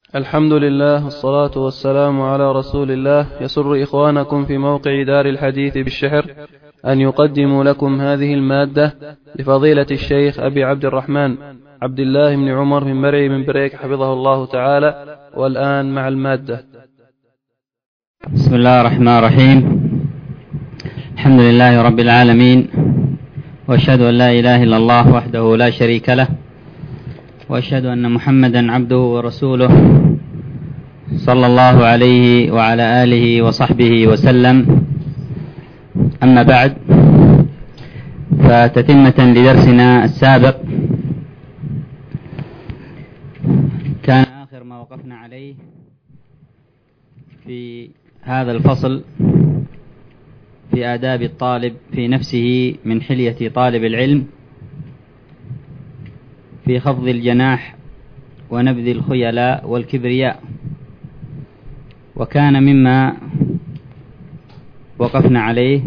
الحمد لله والصلاة والسلام على رسول الله. يسر إخوانكم في موقع دار الحديث بالشحر أن يقدموا لكم هذه المادة لفضيلة الشيخ أبي عبد الرحمن عبد الله بن عمر من مرعي من بريك حفظه الله تعالى. والآن مع المادة. بسم الله الرحمن الرحيم. الحمد لله رب العالمين، وأشهد أن لا إله إلا الله وحده لا شريك له، وأشهد أن محمدا عبده ورسوله صلى الله عليه وعلى آله وصحبه وسلم. أما بعد، فتتمة لدرسنا السابق كان آخر ما وقفنا عليه في هذا الفصل في آداب الطالب في نفسه من حلية طالب العلم في خفض الجناح ونبذ الخيلاء والكبرياء. وكان مما وقفنا عليه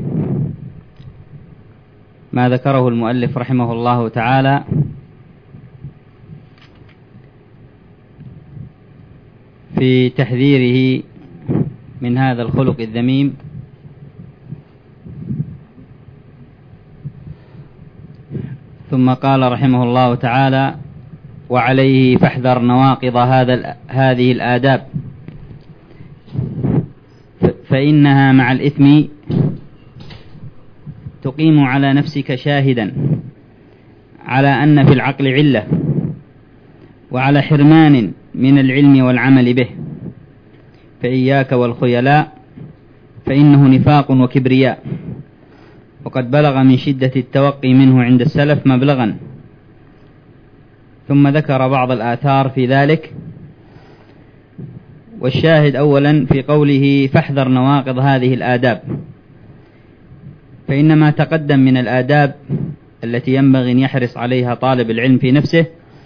ما ذكره المؤلف رحمه الله تعالى في تحذيره من هذا الخلق الذميم، ثم قال رحمه الله تعالى: وعليه فاحذر نواقض هذه الآداب، فإنها مع الإثم تقيم على نفسك شاهدا على أن في العقل علة، وعلى حرمان من العلم والعمل به، فإياك والخيلاء فإنه نفاق وكبرياء، وقد بلغ من شدة التوقي منه عند السلف مبلغا. ثم ذكر بعض الآثار في ذلك، والشاهد أولا في قوله فاحذر نواقض هذه الآداب، فإن ما تقدم من الآداب التي ينبغي أن يحرص عليها طالب العلم في نفسه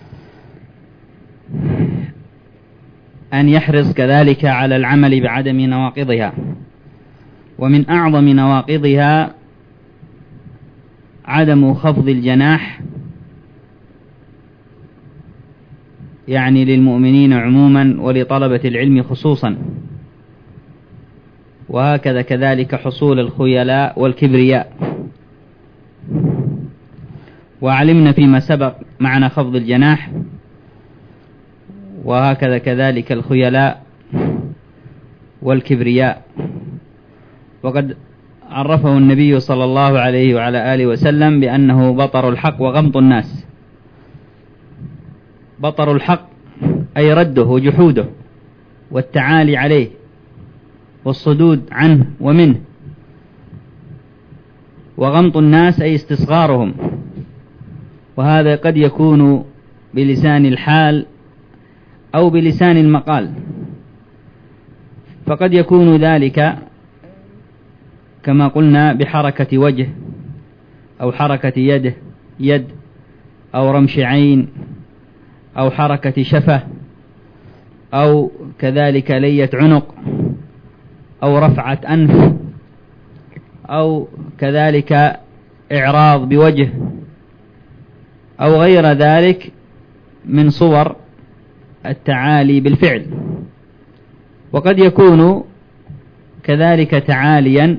أن يحرص كذلك على العمل بعدم نواقضها. ومن أعظم نواقضها عدم خفض الجناح، يعني للمؤمنين عموما ولطلبة العلم خصوصا، وهكذا كذلك حصول الخيلاء والكبرياء. وعلمنا فيما سبق معنى خفض الجناح، وهكذا كذلك الخيلاء والكبرياء. وقد عرفه النبي صلى الله عليه وعلى آله وسلم بأنه بطر الحق وغمط الناس. بطر الحق أي رده وجحوده والتعالي عليه والصدود عنه ومنه، وغمط الناس أي استصغارهم، وهذا قد يكون بلسان الحال أو بلسان المقال. فقد يكون ذلك كما قلنا بحركة وجه أو حركة يد أو رمش عين أو حركة شفة أو كذلك لية عنق أو رفعة أنف أو كذلك إعراض بوجه أو غير ذلك من صور التعالي بالفعل. وقد يكون كذلك تعاليا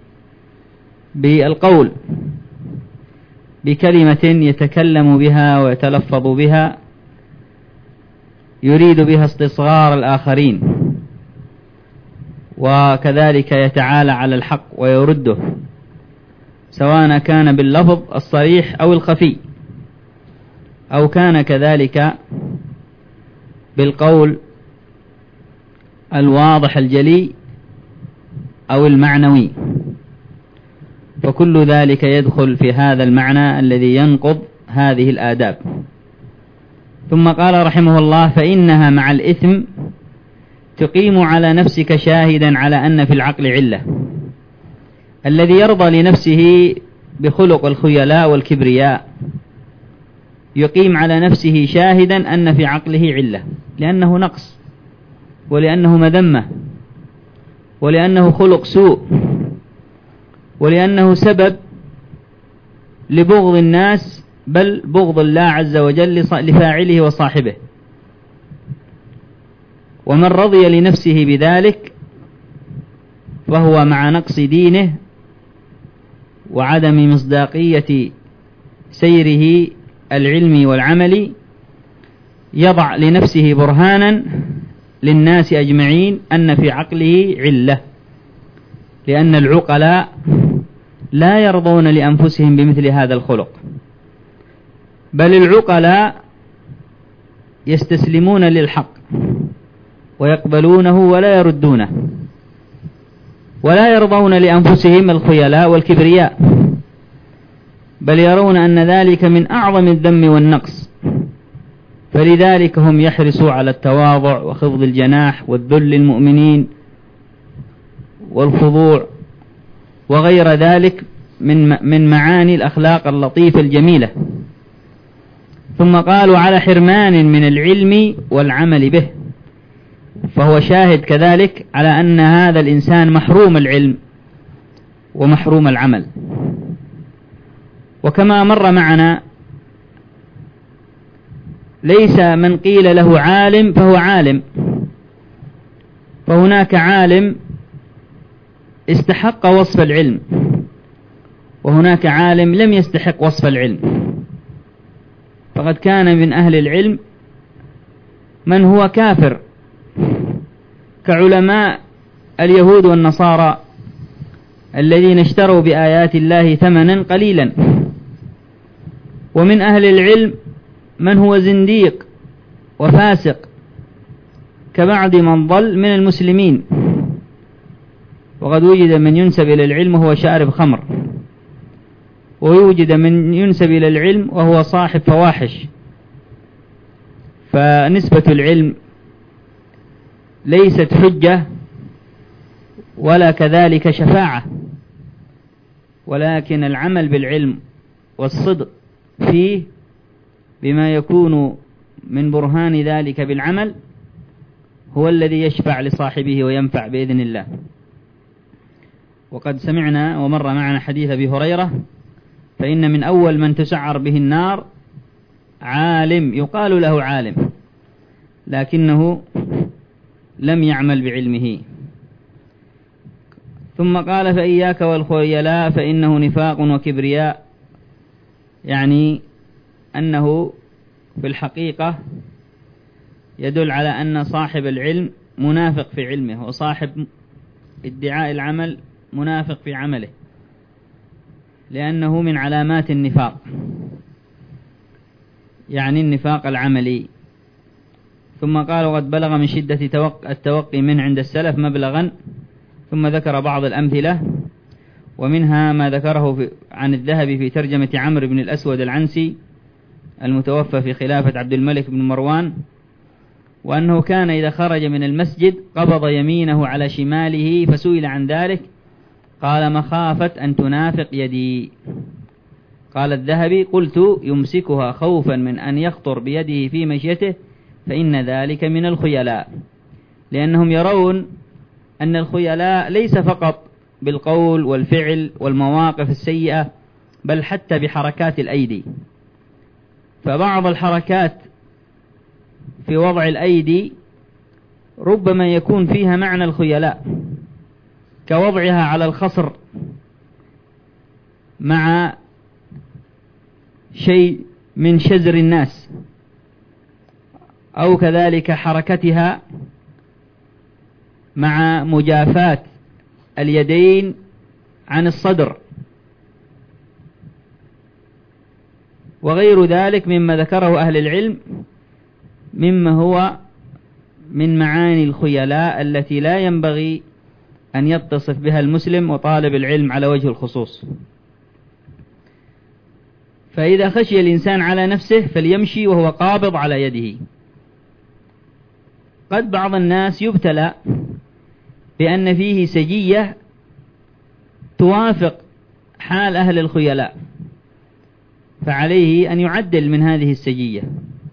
بالقول بكلمة يتكلم بها ويتلفظ بها يريد بها استصغار الآخرين، وكذلك يتعالى على الحق ويرده، سواء كان باللفظ الصريح أو الخفي، أو كان كذلك بالقول الواضح الجلي أو المعنوي، فكل ذلك يدخل في هذا المعنى الذي ينقض هذه الآداب. ثم قال رحمه الله: فإنها مع الإثم تقيم على نفسك شاهدا على أن في العقل علة. الذي يرضى لنفسه بخلق الخيلاء والكبرياء يقيم على نفسه شاهدا أن في عقله علة، لأنه نقص، ولأنه مذمة، ولأنه خلق سوء، ولأنه سبب لبغض الناس، بل بغض الله عز وجل لفاعله وصاحبه. ومن رضي لنفسه بذلك فهو مع نقص دينه وعدم مصداقية سيره العلمي والعملي يضع لنفسه برهانا للناس أجمعين أن في عقله علة، لأن العقلاء لا يرضون لأنفسهم بمثل هذا الخلق، بل العقلاء يستسلمون للحق ويقبلونه ولا يردونه، ولا يرضون لأنفسهم الخيلاء والكبرياء، بل يرون أن ذلك من أعظم الذم والنقص، فلذلك هم يحرصوا على التواضع وخفض الجناح والذل للمؤمنين والخضوع وغير ذلك من معاني الأخلاق اللطيفة الجميلة. ثم قالوا على حرمان من العلم والعمل به، فهو شاهد كذلك على أن هذا الإنسان محروم العلم ومحروم العمل. وكما مر معنا ليس من قيل له عالم فهو عالم، فهناك عالم استحق وصف العلم، وهناك عالم لم يستحق وصف العلم. فقد كان من أهل العلم من هو كافر كعلماء اليهود والنصارى الذين اشتروا بآيات الله ثمنا قليلا، ومن أهل العلم من هو زنديق وفاسق كبعض من ضل من المسلمين. وقد وجد من ينسب إلى العلم وهو شارب خمر، ويوجد من ينسب إلى العلم وهو صاحب فواحش. فنسبة العلم ليست حجة ولا كذلك شفاعة، ولكن العمل بالعلم والصدق فيه بما يكون من برهان ذلك بالعمل هو الذي يشفع لصاحبه وينفع بإذن الله. وقد سمعنا ومر معنا حديث أبي هريرة: فإن من أول من تسعر به النار عالم يقال له عالم لكنه لم يعمل بعلمه. ثم قال: فإياك والخيلاء فإنه نفاق وكبرياء، يعني أنه في الحقيقة يدل على أن صاحب العلم منافق في علمه، وصاحب ادعاء العمل منافق في عمله، لأنه من علامات النفاق، يعني النفاق العملي. ثم قال: وقد بلغ من شدة التوقي منه عند السلف مبلغا. ثم ذكر بعض الأمثلة، ومنها ما ذكره عن الذهبي في ترجمة عمرو بن الأسود العنسي المتوفى في خلافة عبد الملك بن مروان، وأنه كان إذا خرج من المسجد قبض يمينه على شماله، فسئل عن ذلك قال: مخافة أن تنافق يدي. قال الذهبي: قلت: يمسكها خوفا من أن يخطر بيده في مشيته، فإن ذلك من الخيلاء، لأنهم يرون أن الخيلاء ليس فقط بالقول والفعل والمواقف السيئة، بل حتى بحركات الأيدي. فبعض الحركات في وضع الأيدي ربما يكون فيها معنى الخيلاء، كوضعها على الخصر مع شيء من شزر الناس، أو كذلك حركتها مع مجافاة اليدين عن الصدر، وغير ذلك مما ذكره أهل العلم مما هو من معاني الخيلاء التي لا ينبغي أن يتصف بها المسلم وطالب العلم على وجه الخصوص. فإذا خشي الإنسان على نفسه فليمشي وهو قابض على يده. قد بعض الناس يبتلى بأن فيه سجية توافق حال أهل الخيلاء، فعليه أن يعدل من هذه السجية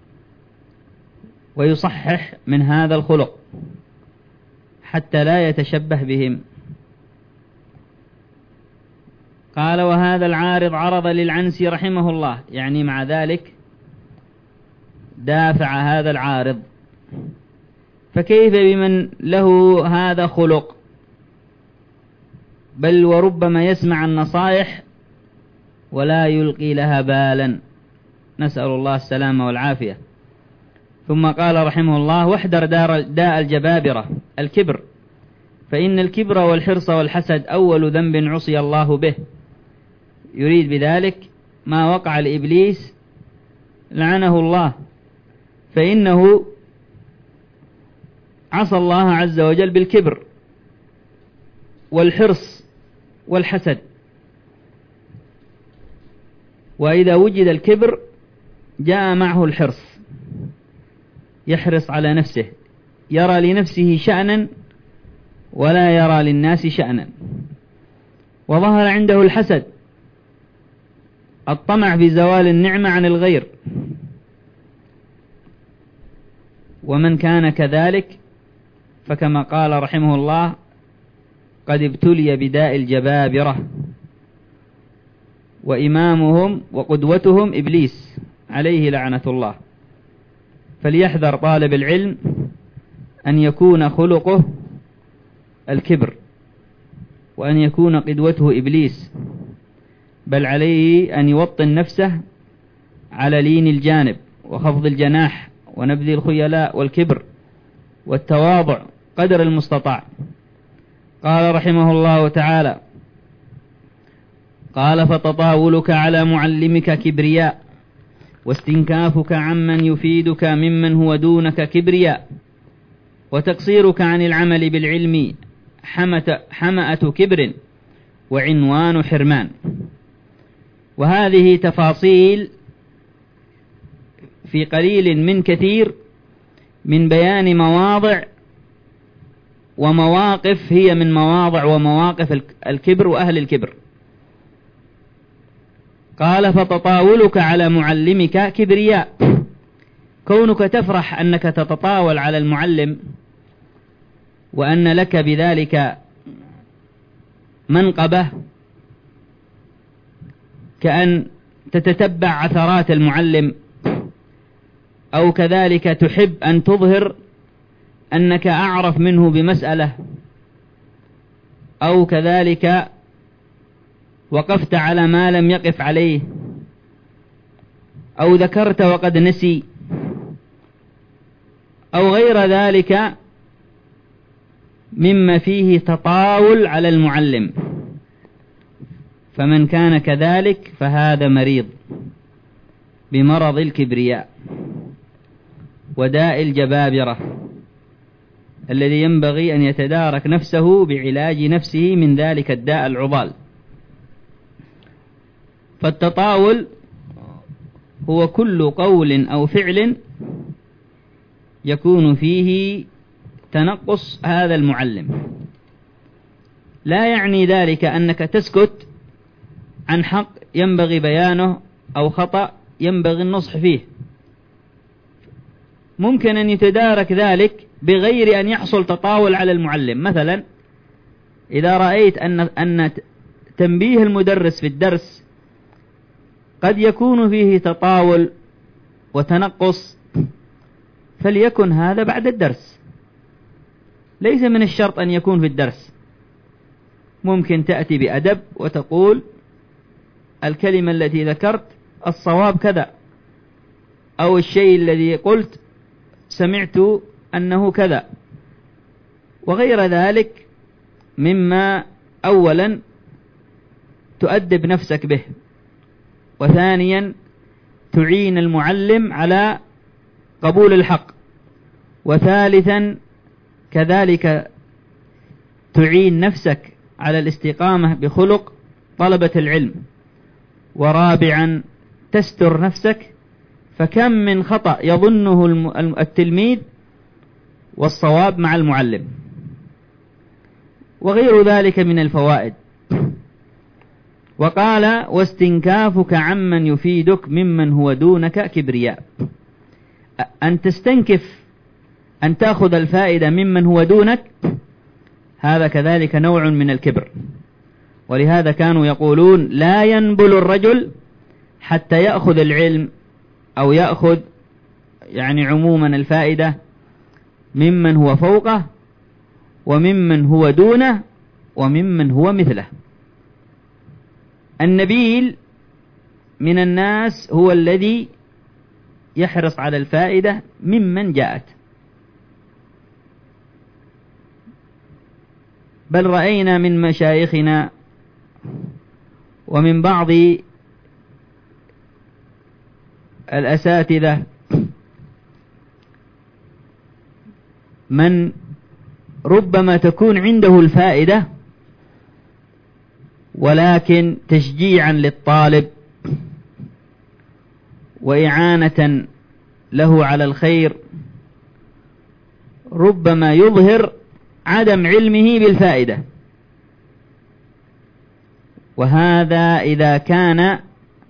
ويصحح من هذا الخلق حتى لا يتشبه بهم. قال: وهذا العارض عرض للعنسي رحمه الله، يعني مع ذلك دافع هذا العارض فكيف بمن له هذا خلق، بل وربما يسمع النصائح ولا يلقي لها بالا، نسأل الله السلامة والعافية. ثم قال رحمه الله: واحذر داء الجبابرة الكبر، فإن الكبر والحرص والحسد أول ذنب عصي الله به. يريد بذلك ما وقع لإبليس لعنه الله، فإنه عصى الله عز وجل بالكبر والحرص والحسد. وإذا وجد الكبر جاء معه الحرص، يحرص على نفسه، يرى لنفسه شأنا ولا يرى للناس شأنا. وظهر عنده الحسد، الطمع في زوال النعمة عن الغير. ومن كان كذلك فكما قال رحمه الله: قد ابتلي بداء الجبابرة، وإمامهم وقدوتهم إبليس عليه لعنة الله. فليحذر طالب العلم أن يكون خلقه الكبر، وأن يكون قدوته إبليس، بل عليه أن يوطن نفسه على لين الجانب وخفض الجناح ونبذ الخيلاء والكبر والتواضع قدر المستطاع. قال رحمه الله تعالى: قال: فتطاولك على معلمك كبرياء، واستنكافك عمن يفيدك ممن هو دونك كبرياء، وتقصيرك عن العمل بالعلم حمأة كبر وعنوان حرمان. وهذه تفاصيل في قليل من كثير من بيان مواضع ومواقف هي من مواضع ومواقف الكبر وأهل الكبر. قال: فتطاولك على معلمك كبرياء، كونك تفرح أنك تتطاول على المعلم وأن لك بذلك منقبة، كأن تتتبع عثرات المعلم، أو كذلك تحب أن تظهر أنك أعرف منه بمسألة، أو كذلك وقفت على ما لم يقف عليه، أو ذكرت وقد نسي، أو غير ذلك مما فيه تطاول على المعلم. فمن كان كذلك فهذا مريض بمرض الكبرياء وداء الجبابرة، الذي ينبغي أن يتدارك نفسه بعلاج نفسه من ذلك الداء العضال. فالتطاول هو كل قول أو فعل يكون فيه تنقص هذا المعلم. لا يعني ذلك أنك تسكت عن حق ينبغي بيانه أو خطأ ينبغي النصح فيه. ممكن أن يتدارك ذلك بغير أن يحصل تطاول على المعلم. مثلا إذا رأيت أن تنبيه المدرس في الدرس قد يكون فيه تطاول وتنقص، فليكن هذا بعد الدرس، ليس من الشرط أن يكون في الدرس. ممكن تأتي بأدب وتقول: الكلمة التي ذكرت الصواب كذا، أو الشيء الذي قلت سمعت أنه كذا، وغير ذلك مما أولا تؤدب نفسك به، وثانيا تعين المعلم على قبول الحق، وثالثا كذلك تعين نفسك على الاستقامة بخلق طلبة العلم، ورابعا تستر نفسك. فكم من خطأ يظنه التلميذ والصواب مع المعلم، وغير ذلك من الفوائد. وقال: واستنكافك عمن يفيدك ممن هو دونك كبرياء. أن تستنكف أن تأخذ الفائدة ممن هو دونك، هذا كذلك نوع من الكبر. ولهذا كانوا يقولون: لا ينبل الرجل حتى يأخذ العلم أو يأخذ عموما الفائدة ممن هو فوقه وممن هو دونه وممن هو مثله. النبيل من الناس هو الذي يحرص على الفائدة ممن جاءت، بل رأينا من مشايخنا ومن بعض الأساتذة من ربما تكون عنده الفائدة ولكن تشجيعا للطالب وإعانة له على الخير ربما يظهر عدم علمه بالفائدة، وهذا إذا كان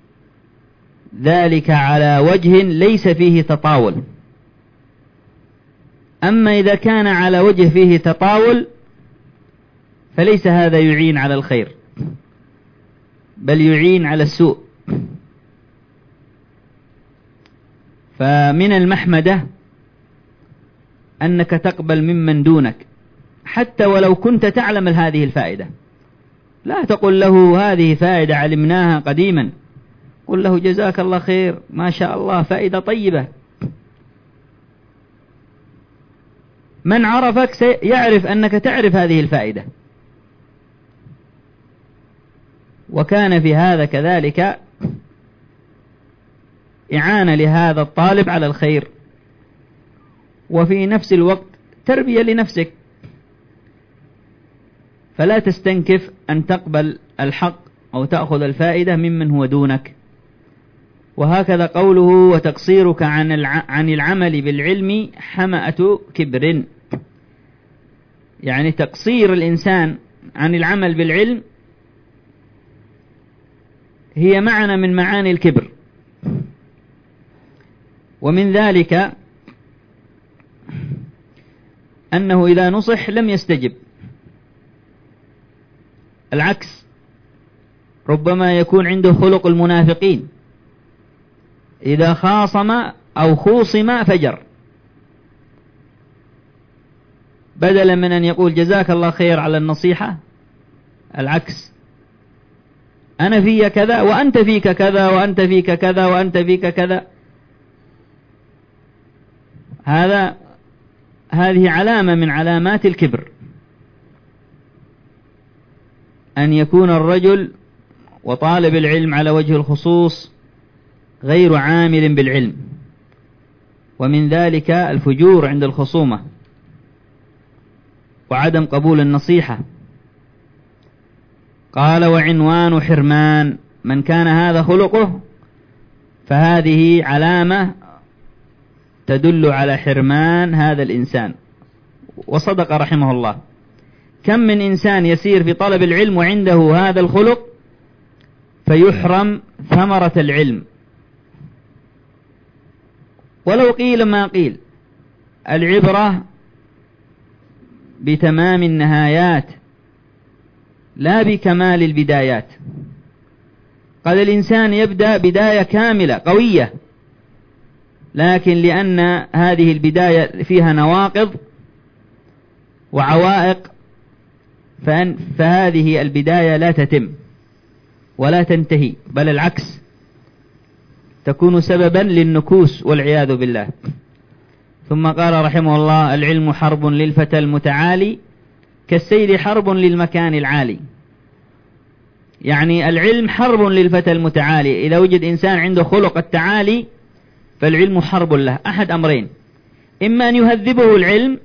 ذلك على وجه ليس فيه تطاول. أما إذا كان على وجه فيه تطاول فليس هذا يعين على الخير بل يعين على السوء. فمن المحمدة أنك تقبل ممن دونك حتى ولو كنت تعلم هذه الفائدة، لا تقل له هذه فائدة علمناها قديما، قل له جزاك الله خير ما شاء الله فائدة طيبة. من عرفك سيعرف أنك تعرف هذه الفائدة. وكان في هذا كذلك إعانة لهذا الطالب على الخير، وفي نفس الوقت تربية لنفسك، فلا تستنكف أن تقبل الحق أو تأخذ الفائدة ممن هو دونك. وهكذا قوله وتقصيرك عن العمل بالعلم حمأة كبر، يعني تقصير الإنسان عن العمل بالعلم هي معنى من معاني الكبر. ومن ذلك أنه إذا نصح لم يستجب، العكس، ربما يكون عنده خلق المنافقين، إذا خاصم أو خوصم فجر، بدلا من أن يقول جزاك الله خير على النصيحة، العكس، أنا في كذا وأنت فيك كذا وأنت فيك كذا وأنت فيك كذا. هذه علامة من علامات الكبر، أن يكون الرجل وطالب العلم على وجه الخصوص غير عامل بالعلم. ومن ذلك الفجور عند الخصومة وعدم قبول النصيحة. قال وعنوان حرمان، من كان هذا خلقه فهذه علامة تدل على حرمان هذا الإنسان. وصدق رحمه الله، كم من إنسان يسير في طلب العلم وعنده هذا الخلق فيحرم ثمرة العلم. ولو قيل ما قيل، العبرة بتمام النهايات لا بكمال البدايات. قد الإنسان يبدأ بداية كاملة قوية، لكن لأن هذه البداية فيها نواقض وعوائق فهذه البداية لا تتم ولا تنتهي، بل العكس، تكون سببا للنكوس والعياذ بالله. ثم قال رحمه الله العلم حرب للفتى المتعالي كالسيل حرب للمكان العالي. يعني العلم حرب للفتى المتعالي، إذا وجد إنسان عنده خلق التعالي فالعلم حرب له. أحد أمرين، إما أن يهذبه العلم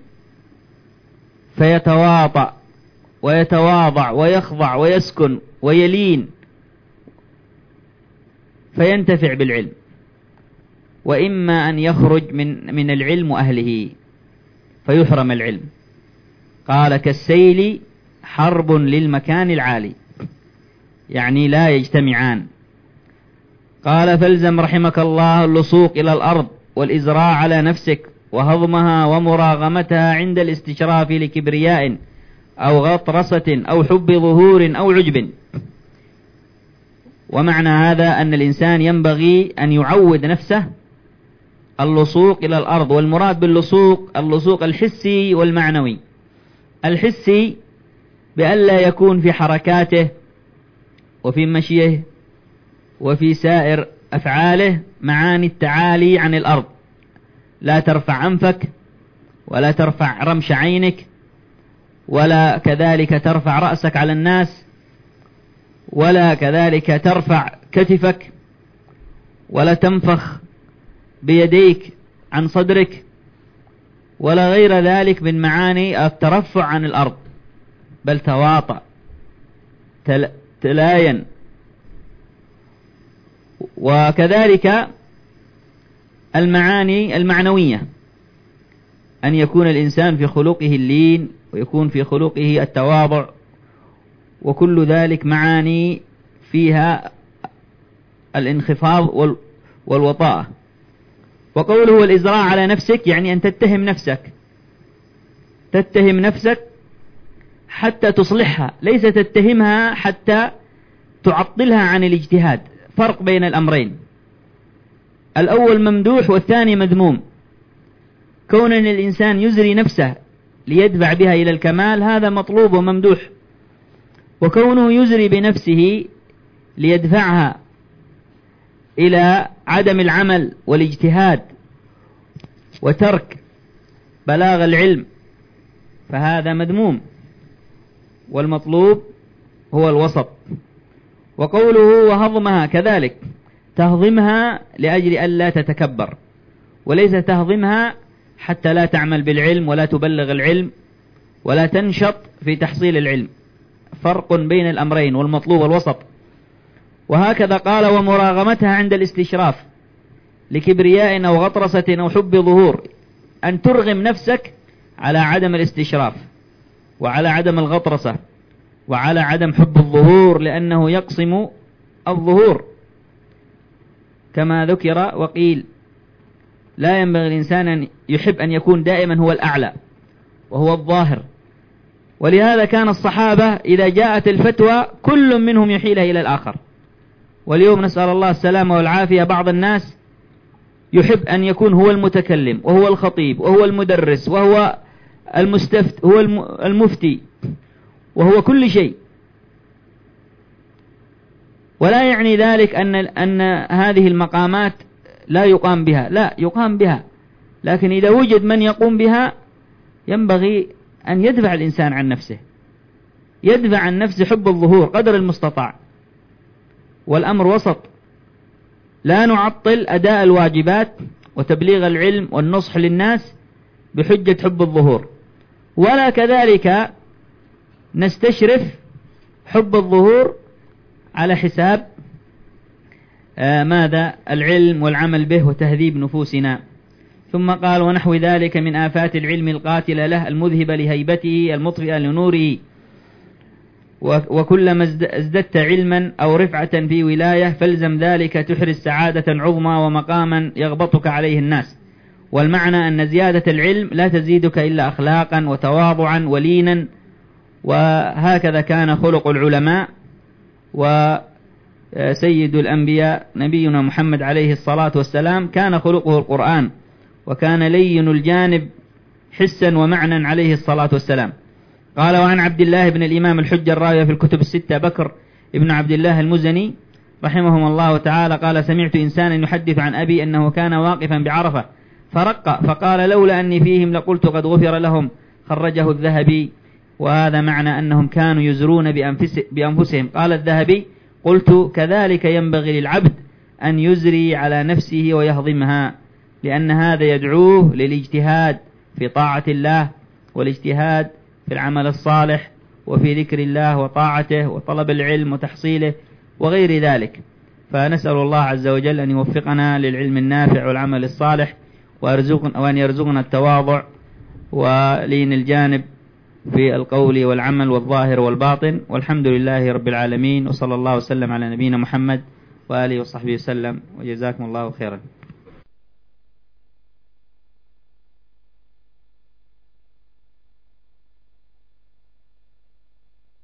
فيتواطأ ويتواضع ويخضع ويسكن ويلين فينتفع بالعلم، وإما أن يخرج من العلم وأهله فيحرم العلم. قال كالسيل حرب للمكان العالي، يعني لا يجتمعان. قال فالزم رحمك الله اللصوق إلى الأرض والإزراع على نفسك وهضمها ومراغمتها عند الاستشراف لكبرياء أو غطرسة أو حب ظهور أو عجب. ومعنى هذا أن الإنسان ينبغي أن يعود نفسه اللصوق إلى الأرض. والمراد باللصوق اللصوق الحسي والمعنوي. الحسي بألا يكون في حركاته وفي مشيه وفي سائر أفعاله معاني التعالي عن الأرض، لا ترفع أنفك ولا ترفع رمش عينك ولا كذلك ترفع رأسك على الناس ولا كذلك ترفع كتفك ولا تنفخ بيديك عن صدرك ولا غير ذلك من معاني الترفع عن الأرض، بل تواطأ تلاين. وكذلك المعاني المعنوية، أن يكون الإنسان في خلقه اللين ويكون في خلقه التواضع، وكل ذلك معاني فيها الانخفاض والوطاءة. وقوله والإزراء على نفسك يعني أن تتهم نفسك حتى تصلحها، ليس تتهمها حتى تعطلها عن الاجتهاد. فرق بين الأمرين، الأول ممدوح والثاني مذموم. كون أن الإنسان يزري نفسه ليدفع بها إلى الكمال هذا مطلوب وممدوح، وكونه يزري بنفسه ليدفعها إلى عدم العمل والاجتهاد وترك بلاغ العلم فهذا مذموم، والمطلوب هو الوسط. وقوله وهضمها كذلك تهضمها لأجل ألا تتكبر، وليس تهضمها حتى لا تعمل بالعلم ولا تبلغ العلم ولا تنشط في تحصيل العلم. فرق بين الأمرين، والمطلوب الوسط. وهكذا قال ومراغمتها عند الاستشراف لكبرياء أو غطرسة أو حب ظهور، أن ترغم نفسك على عدم الاستشراف وعلى عدم الغطرسة وعلى عدم حب الظهور، لأنه يقسم الظهور كما ذكر وقيل. لا ينبغي الإنسان أن يحب أن يكون دائما هو الأعلى وهو الظاهر. ولهذا كان الصحابة إذا جاءت الفتوى كل منهم يحيلها إلى الآخر. واليوم نسأل الله السلامة والعافية، بعض الناس يحب أن يكون هو المتكلم وهو الخطيب وهو المدرس وهو هو المفتي وهو كل شيء، ولا يعني ذلك أن هذه المقامات لا يقام بها، لا يقام بها، لكن إذا وجد من يقوم بها ينبغي أن يدفع الإنسان عن نفسه، يدفع عن نفسه حب الظهور قدر المستطاع. والأمر وسط، لا نعطل أداء الواجبات وتبليغ العلم والنصح للناس بحجة حب الظهور، ولا كذلك نستشرف حب الظهور على حساب ماذا؟ العلم والعمل به وتهذيب نفوسنا. ثم قال ونحو ذلك من آفات العلم القاتلة له المذهبة لهيبته المطفئة لنوره. وكلما ازددت علما أو رفعة في ولاية فالزم ذلك تحرز سعادة عظمى ومقاما يغبطك عليه الناس. والمعنى أن زيادة العلم لا تزيدك إلا أخلاقا وتواضعا ولينا، وهكذا كان خلق العلماء. وسيد الأنبياء نبينا محمد عليه الصلاة والسلام كان خلقه القرآن، وكان لين الجانب حسا ومعنى عليه الصلاة والسلام. قال وعن عبد الله بن الإمام الحجة الراوية في الكتب الستة بكر ابن عبد الله المزني رحمهم الله تعالى قال سمعت إنسانا يحدث عن أبي أنه كان واقفا بعرفة فرق فقال لولا أني فيهم لقلت قد غفر لهم، خرجه الذهبي. وهذا معنى أنهم كانوا يزرون بأنفسهم. قال الذهبي قلت كذلك ينبغي للعبد أن يزري على نفسه ويهضمها، لأن هذا يدعوه للاجتهاد في طاعة الله والاجتهاد في العمل الصالح وفي ذكر الله وطاعته وطلب العلم وتحصيله وغير ذلك. فنسأل الله عز وجل أن يوفقنا للعلم النافع والعمل الصالح، وأن يرزقنا التواضع ولين الجانب في القول والعمل والظاهر والباطن. والحمد لله رب العالمين، وصلى الله وسلم على نبينا محمد وآله وصحبه وسلم، وجزاكم الله خيرا.